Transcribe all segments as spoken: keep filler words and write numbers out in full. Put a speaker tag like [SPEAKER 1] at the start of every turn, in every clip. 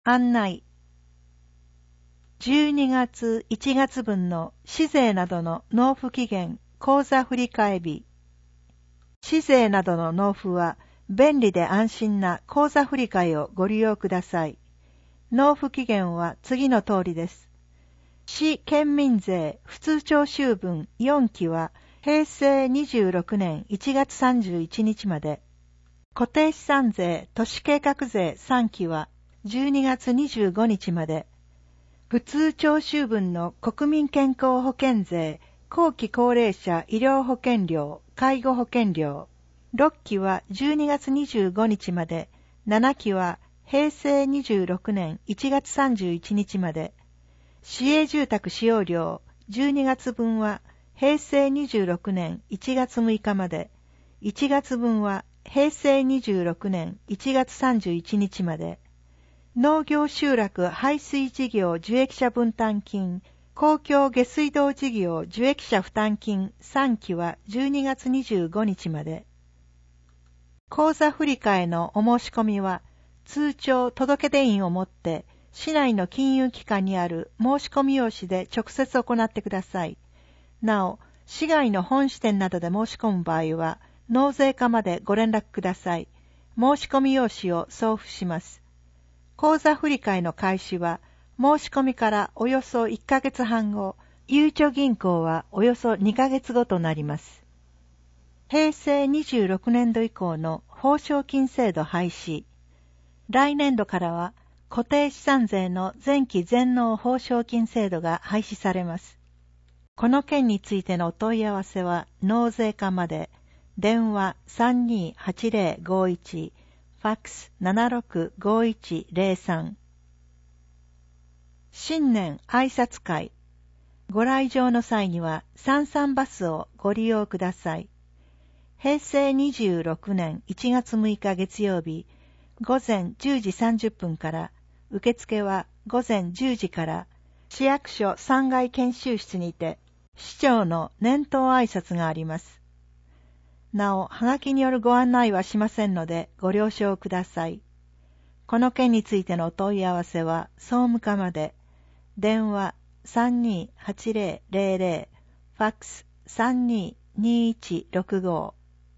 [SPEAKER 1] 案内。じゅうにがついちがつ分の市税などの納付期限口座振替日。市税などの納付は便利で安心な口座振替をご利用ください。納付期限は次の通りです。市県民税普通徴収分よんきはへいせいにじゅうろくねんいちがつさんじゅういちにちまで。固定資産税都市計画税さんきはじゅうにがつにじゅうごにちまで。普通徴収分の国民健康保険税、後期高齢者医療保険料、介護保険料。ろっきはじゅうにがつにじゅうごにちまで、ななきはへいせいにじゅうろくねんいちがつさんじゅういちにちまで。市営住宅使用料じゅうにがつ分はへいせいにじゅうろくねんいちがつむいかまで。いちがつ分はへいせいにじゅうろくねんいちがつさんじゅういちにちまで。農業集落排水事業受益者分担金、公共下水道事業受益者負担金さんきはじゅうにがつにじゅうごにちまで。口座振替のお申し込みは、通帳届出印をもって、市内の金融機関にある申し込み用紙で直接行ってください。なお、市外の本支店などで申し込む場合は、納税課までご連絡ください。申し込み用紙を送付します。口座振替の開始は、申し込みからおよそいっかげつはんご、ゆうちょ銀行はおよそにかげつごとなります。へいせいにじゅうろくねんど以降の報奨金制度廃止。来年度からは、固定資産税の前期全納報奨金制度が廃止されます。この件についてのお問い合わせは、納税課まで、電話 さんにーはちぜろごいち、ファックス ななろくごいちぜろさん。新年挨拶会。ご来場の際にはさんさんバスをご利用ください。へいせいにじゅうろくねんいちがつむいか月曜日、午前じゅうじさんじゅっぷんから、受付は午前じゅうじから、市役所さんがい研修室にて、市長の年頭挨拶があります。なお、はがきによるご案内はしませんので、ご了承ください。この件についてのお問い合わせは、総務課まで、電話 さんにーはちぜろぜろぜろ、ファックス さんにーにいちろくご。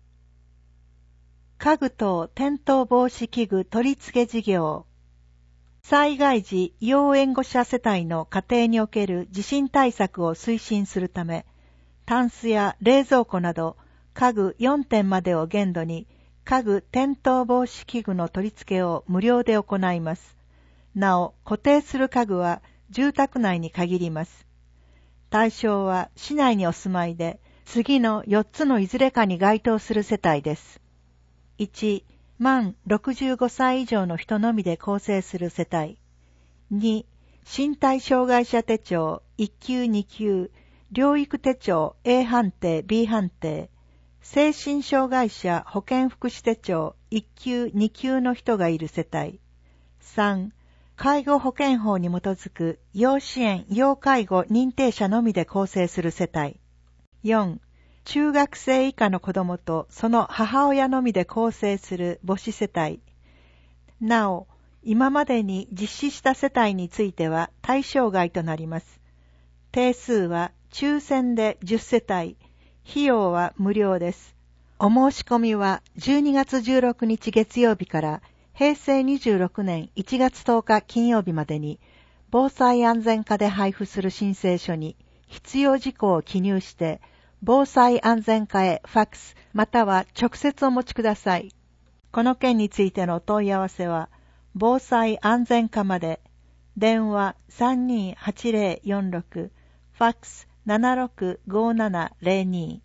[SPEAKER 1] 家具等転倒防止器具取り付け事業。災害時要援護者世帯の家庭における地震対策を推進するため、タンスや冷蔵庫など家具よんてんまでを限度に家具転倒防止器具の取り付けを無料で行います。なお、固定する家具は住宅内に限ります。対象は市内にお住まいで、次のよっつのいずれかに該当する世帯です。いち、満ろくじゅうごさい以上の人のみで構成する世帯。に、身体障害者手帳いっきゅうにきゅう、療育手帳 A 判定 B 判定、精神障害者保健福祉手帳いっきゅうにきゅうの人がいる世帯。さん、介護保険法に基づく要支援・要介護認定者のみで構成する世帯。よん、中学生以下の子供とその母親のみで構成する母子世帯。なお、今までに実施した世帯については対象外となります。定数は抽選でじゅっせたい、費用は無料です。お申し込みはじゅうにがつじゅうろくにち月曜日からへいせいにじゅうろくねんいちがつとおか金曜日までに、防災安全課で配布する申請書に必要事項を記入して、防災安全課へファックスまたは直接お持ちください。この件についてのお問い合わせは、防災安全課まで、電話 さんにーはちぜろよんろく、ファックス ななろくごななぜろに。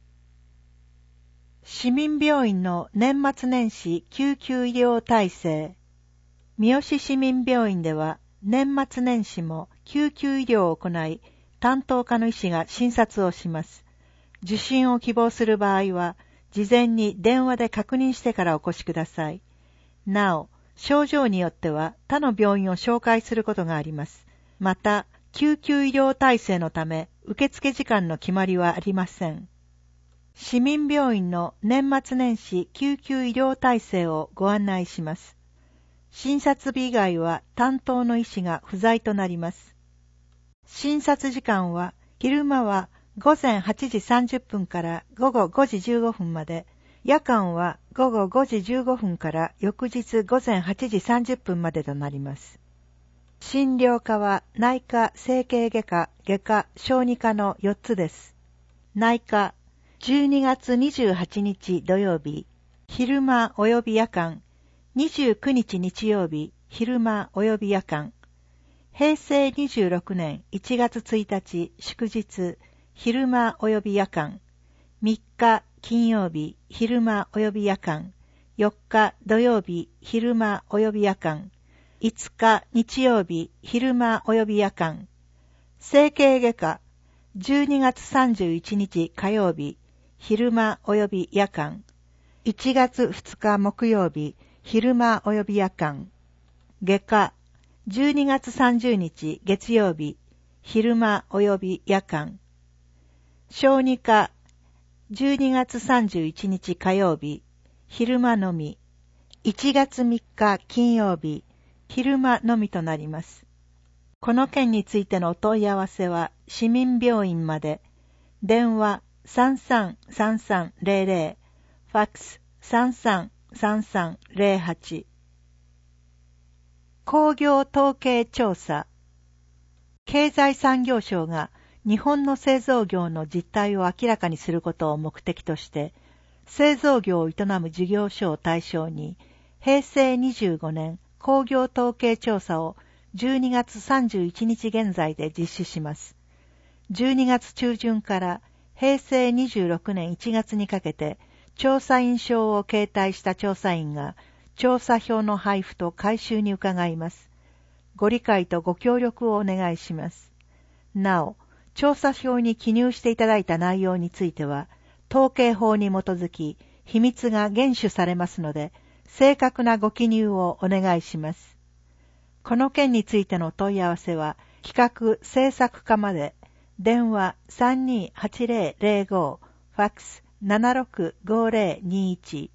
[SPEAKER 1] 市民病院の年末年始救急医療体制。三好市民病院では年末年始も救急医療を行い、担当科の医師が診察をします。受診を希望する場合は、事前に電話で確認してからお越しください。なお、症状によっては他の病院を紹介することがあります。また、救急医療体制のため、受付時間の決まりはありません。市民病院の年末年始救急医療体制をご案内します。 診察日以外は担当の医師が不在となります。診察時間は昼間はごぜんはちじさんじゅっぷんからごごごじじゅうごふんまで、夜間はごごごじじゅうごふんから翌日ごぜんはちじさんじゅっぷんまでとなります。診療科は内科、整形外科、外科、小児科のよっつです。内科、じゅうにがつにじゅうはちにち土曜日、昼間及び夜間、にじゅうくにち日曜日、昼間及び夜間、平成にじゅうろくねんいちがつついたち祝日、昼間及び夜間、みっか金曜日、昼間及び夜間、よっか土曜日、昼間及び夜間、いつか日曜日、昼間及び夜間、整形外科、じゅうにがつさんじゅういちにち火曜日、昼間及び夜間、いちがつふつか木曜日、昼間及び夜間、外科、じゅうにがつさんじゅうにち月曜日、昼間及び夜間、小児科、じゅうにがつさんじゅういちにち火曜日、昼間のみ、いちがつみっか金曜日、昼間のみとなります。この件についてのお問い合わせは市民病院まで、電話 さんさんさんさんゼロゼロ、ファックス さんさんさんさんゼロはち。工業統計調査。経済産業省が日本の製造業の実態を明らかにすることを目的として、製造業を営む事業所を対象に、平成にじゅうごねん工業統計調査をじゅうにがつさんじゅういちにち現在で実施します。じゅうにがつ中旬から平成にじゅうろくねんいちがつにかけて、調査員証を携帯した調査員が、調査票の配布と回収に伺います。ご理解とご協力をお願いします。なお、調査票に記入していただいた内容については、統計法に基づき、秘密が厳守されますので、正確なご記入をお願いします。この件についての問い合わせは、企画制作課まで、電話 さんにーはちゼロゼロご、ファックス ななろくごゼロにいち。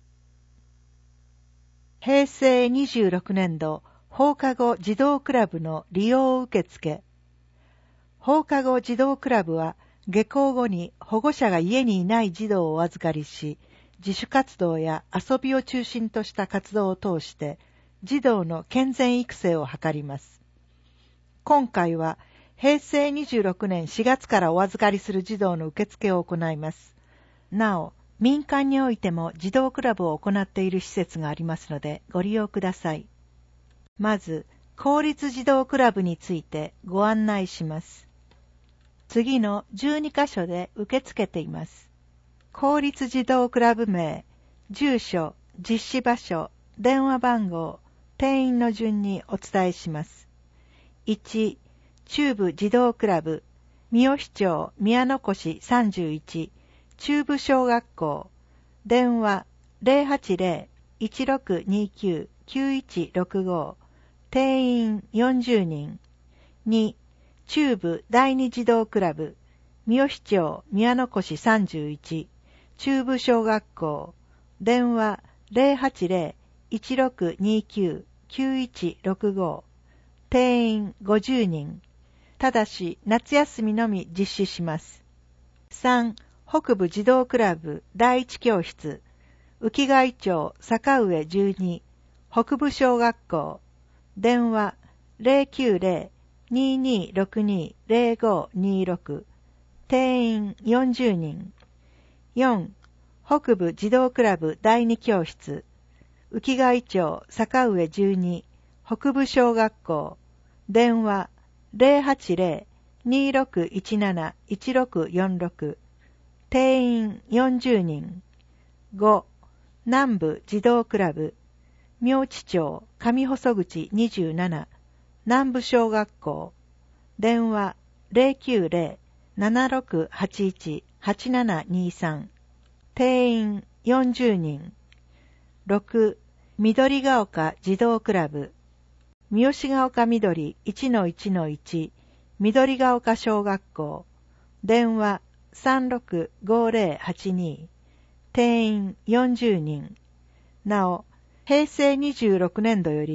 [SPEAKER 1] 平成にじゅうろくねん度放課後児童クラブの利用受付。放課後児童クラブは下校後に保護者が家にいない児童をお預かりし、自主活動や遊びを中心とした活動を通して児童の健全育成を図ります。今回は平成にじゅうろくねんしがつからお預かりする児童の受付を行います。なお、民間においても児童クラブを行っている施設がありますのでご利用ください。まず、公立児童クラブについてご案内します。次のじゅうにかしょで受け付けています。公立児童クラブ名、住所、実施場所、電話番号、定員の順にお伝えします。いち、中部児童クラブ、三好町宮の越さんじゅういち、中部小学校、電話 ゼロはちゼロ いちろくにきゅう きゅういちろくご、定員よんじゅうにん。に、中部第二児童クラブ、三好町宮の越さんじゅういち、中部小学校、電話 ゼロはちゼロ いちろくにきゅう きゅういちろくご、定員ごじゅうにん。ただし夏休みのみ実施します。さん、北部児童クラブ第一教室、浮貝町坂上じゅうに、北部小学校、電話 ゼロきゅうゼロ ににろくに ゼロごにろく、定員よんじゅうにん。よん、北部児童クラブ第二教室、浮貝町坂上じゅうに、北部小学校、電話 ゼロはちゼロ にろくいちなな いちろくよんろく、定員よんじゅうにん。ご、南部児童クラブ、明知町上細口にじゅうなな、南部小学校、電話 ゼロきゅうゼロ ななろくはちいち はちななにさん、定員よんじゅうにん。ろく、緑が丘児童クラブ、三好が丘緑 いちのいちのいち、緑が丘小学校、電話さんろくごゼロはちに、定員よんじゅうにん。なお、平成にじゅうろくねんどより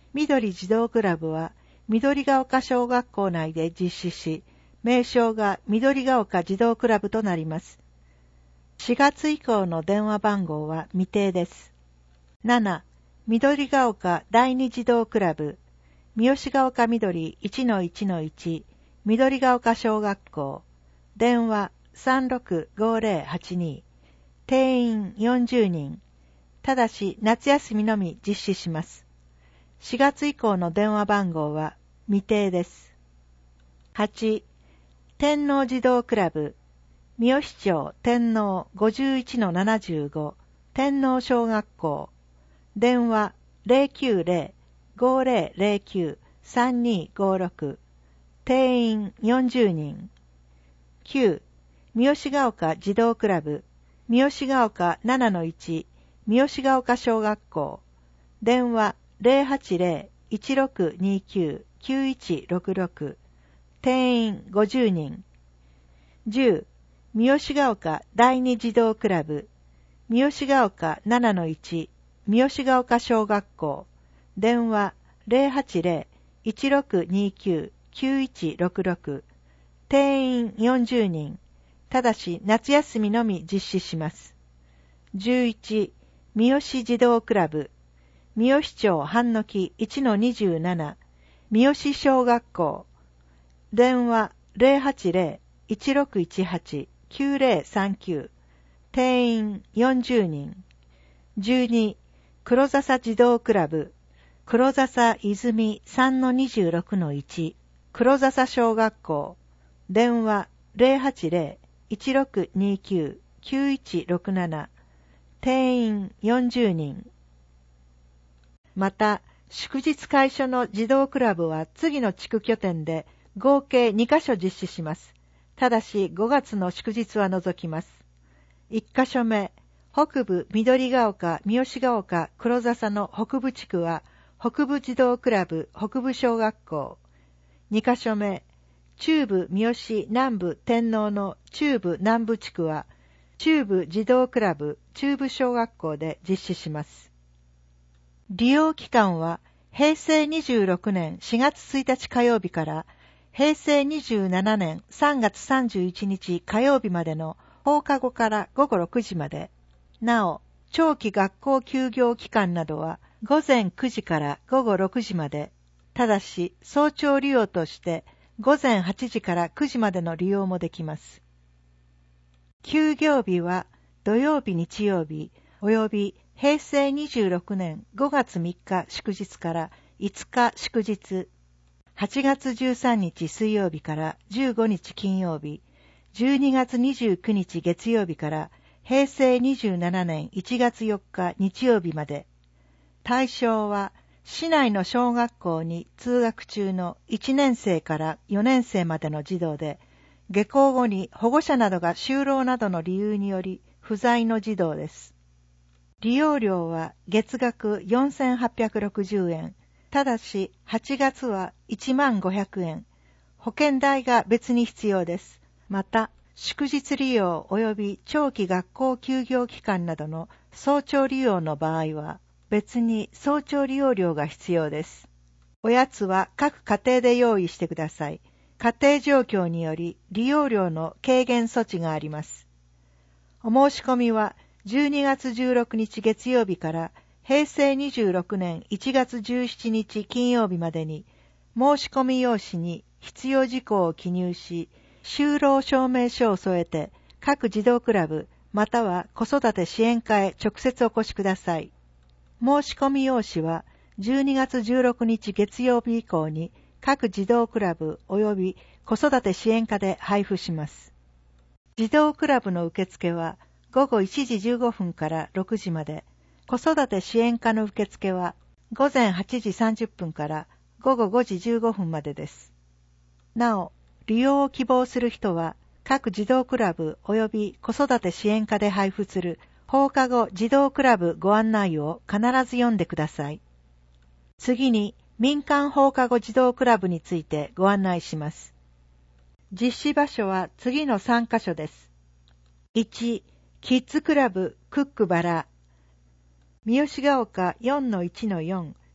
[SPEAKER 1] 緑児童クラブは緑が丘小学校内で実施し、名称が緑が丘児童クラブとなります。しがつ以降の電話番号は未定です。なな、緑が丘第二児童クラブ、三好が丘緑 いちのいちのいち、緑が丘小学校、電話 さんろくごぜろはちに、定員よんじゅうにん、ただし夏休みのみ実施します。しがつ以降の電話番号は未定です。はち、天皇児童クラブ、三好町天皇 ごじゅういちのななじゅうご 天皇小学校、電話 ゼロきゅうゼロ ごぜろゼロきゅう さんにごろく、定員よんじゅうにん。きゅう、三好が丘児童クラブ、三好が丘 ななのいち 三好が丘小学校、電話 ゼロはちゼロ いちろくにきゅう きゅういちろくろく、定員ごじゅうにん。じゅう、三好が丘第二児童クラブ、三好が丘 ななのいち 三好が丘小学校、電話 ゼロはちゼロ いちろくにきゅう きゅういちろくろく、定員よんじゅうにん、ただし夏休みのみ実施します。じゅういち、三好児童クラブ、三好町半の木 いちのにじゅうなな 三好小学校、電話 ゼロはちゼロ いちろくいちはち きゅうぜろさんきゅう、定員よんじゅうにん。じゅうに、黒笹児童クラブ、黒笹泉 さんのにじゅうろくのいち、黒笹小学校、電話 ゼロはちゼロ いちろくにきゅう きゅういちろくなな、定員よんじゅうにん。また、祝日会所の児童クラブは次の地区拠点で合計にカ所実施します。ただしごがつの祝日は除きます。いっカ所目、北部緑が丘三好が丘黒笹の北部地区は北部児童クラブ北部小学校。にカ所目、中部三好南部天皇の中部南部地区は中部児童クラブ中部小学校で実施します。利用期間はへいせいにじゅうろくねんしがつついたち火曜日からへいせいにじゅうななねんさんがつさんじゅういちにち火曜日までの放課後からごごろくじまで。なお、長期学校休業期間などはごぜんくじからごごろくじまで。ただし、早朝利用としてごぜんはちじからくじまでの利用もできます。休業日は土曜日日曜日およびへいせいにじゅうろくねんごがつみっか祝日からいつか祝日、はちがつじゅうさんにち水曜日からじゅうごにち金曜日、じゅうにがつにじゅうくにち月曜日からへいせいにじゅうななねんいちがつよっか日曜日まで。対象は市内の小学校に通学中のいちねんせいからよねんせいまでの児童で、下校後に保護者などが就労などの理由により不在の児童です。利用料は月額よんせんはっぴゃくろくじゅうえん、ただしはちがつはいちまんごひゃくえん、保険代が別に必要です。また、祝日利用及び長期学校休業期間などの早朝利用の場合は、別に早朝利用料が必要です。おやつは各家庭で用意してください。家庭状況により利用料の軽減措置があります。お申し込みはじゅうにがつじゅうろくにち月曜日からへいせいにじゅうろくねんいちがつじゅうしちにち金曜日までに、申し込み用紙に必要事項を記入し、就労証明書を添えて各児童クラブまたは子育て支援課へ直接お越しください。申し込み用紙はじゅうにがつじゅうろくにち月曜日以降に各児童クラブ及び子育て支援課で配布します。児童クラブの受付はごごいちじじゅうごふんからろくじまで、子育て支援課の受付はごぜんはちじさんじゅっぷんからごごごじじゅうごふんまでです。なお、利用を希望する人は各児童クラブ及び子育て支援課で配布する放課後児童クラブご案内を必ず読んでください。次に民間放課後児童クラブについてご案内します。実施場所は次のさんカ所です。いち、キッズクラブクックバラ、三好が丘 よんのいちのよん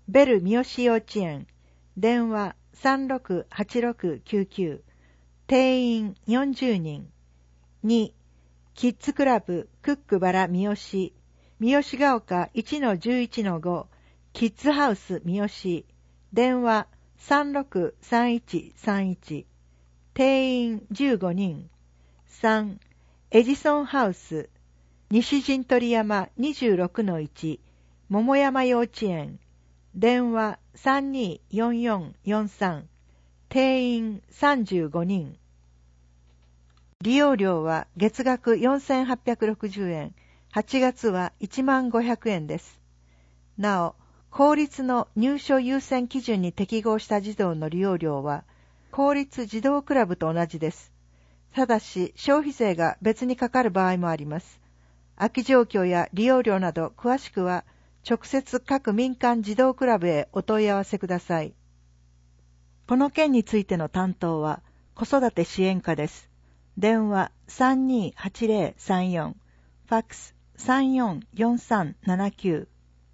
[SPEAKER 1] ベル三好幼稚園、電話 さんろくはちろくきゅうきゅう、定員よんじゅうにん。に、キッズクラブクックバラ三好、三好が丘 いちのじゅういちのご、キッズハウス三好、電話さんろくさんいちさんいち、定員じゅうごにん。さん、エジソンハウス、西陣取山 にじゅうろくのいち、桃山幼稚園、電話さんにーよんよんよんさん、定員さんじゅうごにん。利用料は月額よんせんはっぴゃくろくじゅうえん、はちがつはいちまんごひゃくえんです。なお、公立の入所優先基準に適合した児童の利用料は、公立児童クラブと同じです。ただし、消費税が別にかかる場合もあります。空き状況や利用料など詳しくは、直接各民間児童クラブへお問い合わせください。この件についての担当は、子育て支援課です。電話さんにーはちぜろさんよん、ファックスさんよんよんさんななきゅう。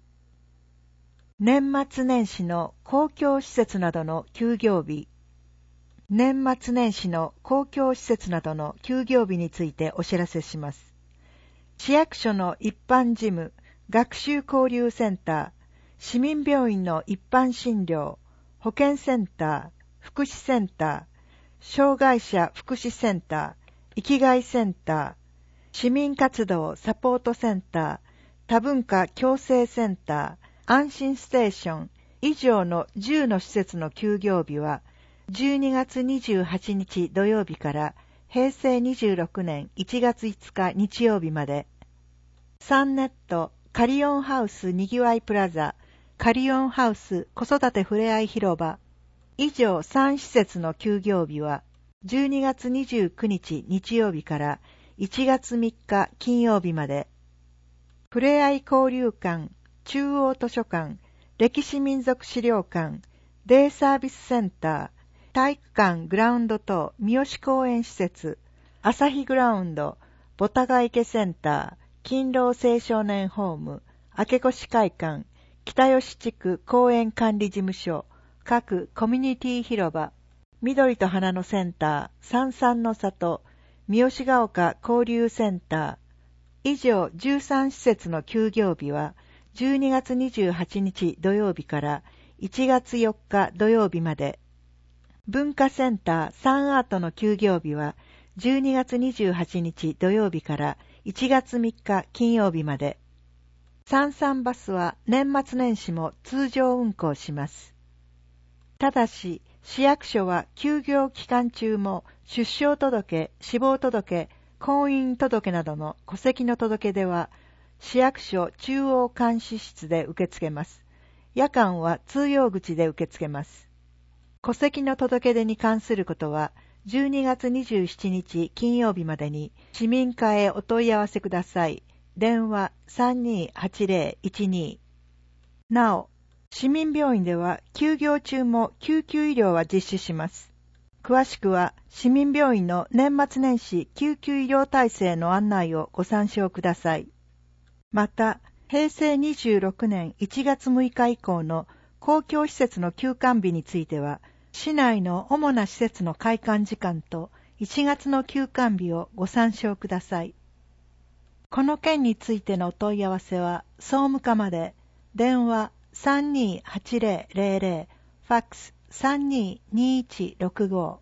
[SPEAKER 1] 年末年始の公共施設などの休業日。年末年始の公共施設などの休業日についてお知らせします。市役所の一般事務、学習交流センター、市民病院の一般診療、保健センター、福祉センター、障害者福祉センター、生きがいセンター、市民活動サポートセンター、多文化共生センター、安心ステーション以上のじゅうの施設の休業日は、じゅうにがつにじゅうはちにち土曜日からへいせいにじゅうろくねんいちがついつか日曜日まで、サンネットカリオンハウスにぎわいプラザ、カリオンハウス子育てふれあい広場、以上さん施設の休業日は、じゅうにがつにじゅうくにち日曜日からいちがつみっか金曜日まで、ふれあい交流館、中央図書館、歴史民族資料館、デイサービスセンター、体育館グラウンド等三好公園施設、朝日グラウンド、ボタガ池センター、勤労青少年ホーム、明越会館、北吉地区公園管理事務所、各コミュニティ広場、緑と花のセンター、三々の里、三好が丘交流センター、以上じゅうさん施設の休業日は、じゅうにがつにじゅうはちにち土曜日からいちがつよっか土曜日まで、文化センターサンアートの休業日は、じゅうにがつにじゅうはちにち土曜日からいちがつみっか金曜日まで、三々バスは年末年始も通常運行します。ただし、市役所は休業期間中も出生届、死亡届、婚姻届などの戸籍の届け出は、市役所中央監視室で受け付けます。夜間は通用口で受け付けます。戸籍の届け出に関することは、じゅうにがつにじゅうしちにち金曜日までに市民課へお問い合わせください。電話さんにーはちぜろいちに。なお、市民病院では休業中も救急医療は実施します。詳しくは市民病院の年末年始救急医療体制の案内をご参照ください。また、へいせいにじゅうろくねんいちがつむいか以降の公共施設の休館日については、市内の主な施設の開館時間といちがつの休館日をご参照ください。この件についてのお問い合わせは、総務課まで、電話さんにーはちぜろぜろぜろ、ファックスさんにーにいちろくご。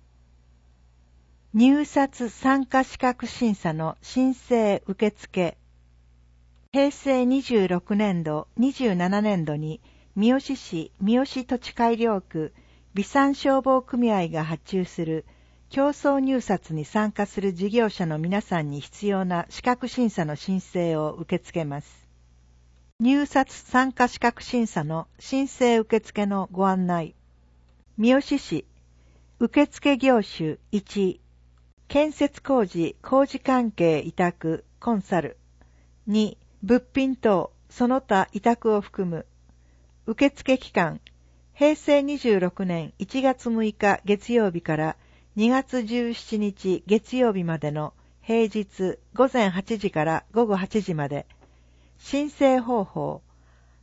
[SPEAKER 1] 入札参加資格審査の申請受付。へいせいにじゅうろくねんど、にじゅうななねんどに、三好市三好土地改良区備産消防組合が発注する競争入札に参加する事業者の皆さんに必要な資格審査の申請を受け付けます。入札参加資格審査の申請受付のご案内。三好市受付業種いち、建設工事工事関係委託コンサル。に、物品等その他委託を含む。受付期間、へいせいにじゅうろくねんいちがつむいか月曜日からにがつじゅうしちにち月曜日までの平日ごぜんはちじからごごはちじまで。申請方法、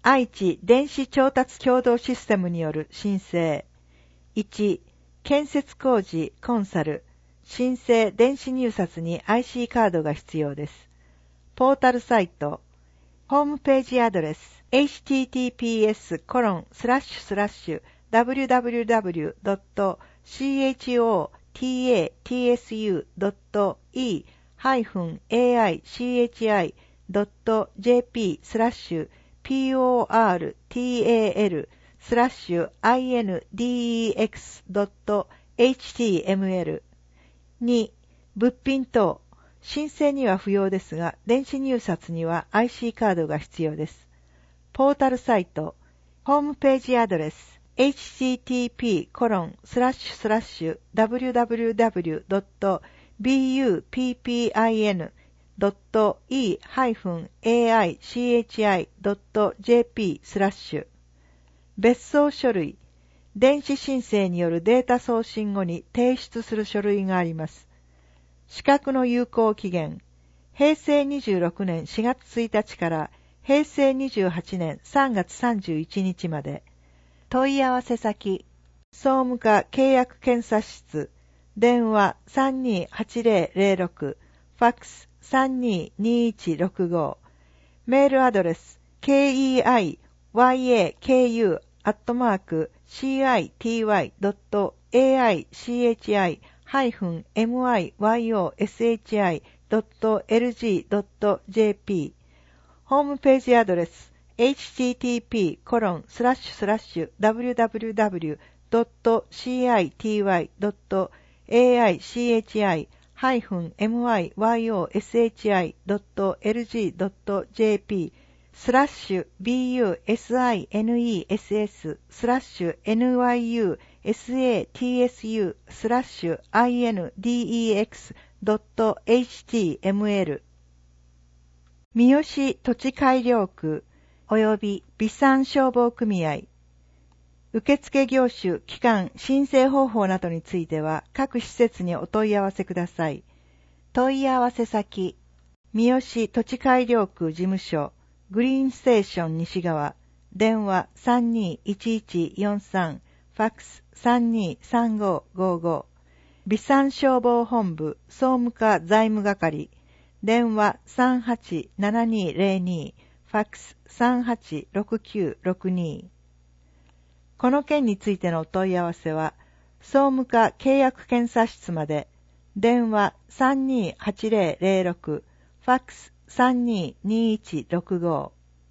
[SPEAKER 1] 愛知電子調達共同システムによる申請。いち、建設工事コンサル。申請電子入札に アイシー カードが必要です。ポータルサイト。ホームページアドレス。エイチティーティーピーエスコロンスラッシュスラッシュダブリューダブリューダブリュードットシーエイチオーティーエーティーエスユードットイーハイフンエーアイシーエイチアイドットジェーピースラッシュピーオーアールティーエーエルスラッシュアイエヌディーイーエックスドットエイチティーエムエル。に、物品等。申請には不要ですが、電子入札には アイシー カードが必要です。ポータルサイト。ホームページアドレス。エイチティーティーピーコロンスラッシュスラッシュダブリューダブリューダブリュードットビーユーピーピーアイエヌドットイーハイフンエーアイシーエイチアイドットジェーピースラッシュ。別送書類。電子申請によるデータ送信後に提出する書類があります。資格の有効期限。へいせいにじゅうろくねんしがつついたちからへいせいにじゅうはちねんさんがつさんじゅういちにちまで。問い合わせ先。総務課契約検査室。電話 さんにーはちぜろぜろろく。ファックス さんにーにーいちろくご。メールアドレス。ケーイーアイワイエーケーユー アットマーク シーアイティーワイ ドット エーアイシーエイチアイ ハイフン エムアイワイオーエスエイチアイ ドット エルジー ドット ジェーピー。ホームページアドレス。エイチティーティーピーコロンスラッシュスラッシュダブリューダブリューダブリュードットシーアイティーワイドットエーアイシーエイチアイハイフン エムアイワイオーエスエイチアイ ドット エルジー ドット ジェーピー スラッシュ ビーユーエスアイエヌイーエスエス スラッシュ エヌワイユーエスエーティーエスユー スラッシュ アイエヌディーイーエックス ドット エイチティーエムエル。 三好土地改良区および備産消防組合。受付業種、期間、申請方法などについては各施設にお問い合わせください。問い合わせ先。三好土地改良区事務所グリーンステーション西側。電話 さんにーいちいちよんさん。ファックス さんにーさんごごご。備産消防本部総務課財務係。電話 さんはちななにーぜろに。ファックス さんはちろくきゅうろくに。この件についてのお問い合わせは、総務課契約検査室まで。電話 さんにーはちぜろぜろろく。ファックス さんにーにーいちろくご。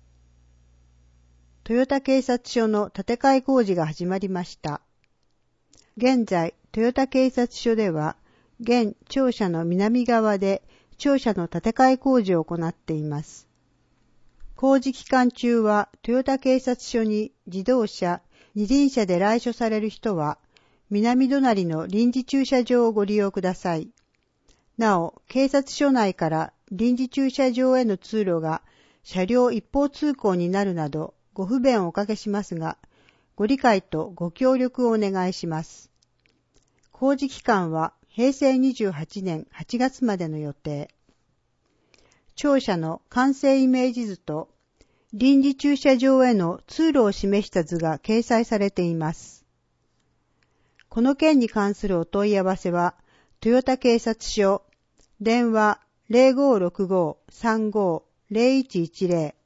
[SPEAKER 2] 豊田警察署の建て替え工事が始まりました。現在、豊田警察署では、現庁舎の南側で庁舎の建て替え工事を行っています。工事期間中は、豊田警察署に自動車、二輪車で来所される人は、南隣の臨時駐車場をご利用ください。なお、警察署内から臨時駐車場への通路が車両一方通行になるなど、ご不便をおかけしますが、ご理解とご協力をお願いします。工事期間はへいせいにじゅうはちねんはちがつまでの予定。庁舎の完成イメージ図と臨時駐車場への通路を示した図が掲載されています。この件に関するお問い合わせは、豊田警察署、電話 ゼロごろくご さんご ゼロいちいちゼロ